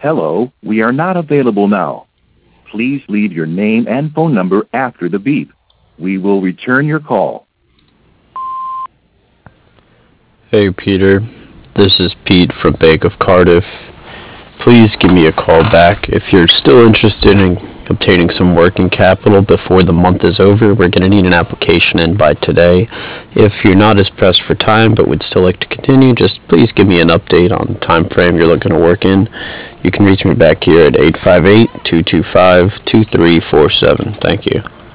Hello, we are not available now. Please leave your name and phone number after the beep. We will return your call. Hey Peter, this is Pete from Bank of Cardiff. Please give me a call back if you're still interested in obtaining some working capital before the month is over. We're going to need an application in by today. If you're not as pressed for time but would still like to continue, just please give me an update on the time frame you're looking to work in. You can reach me back here at 858-225-2347. Thank you.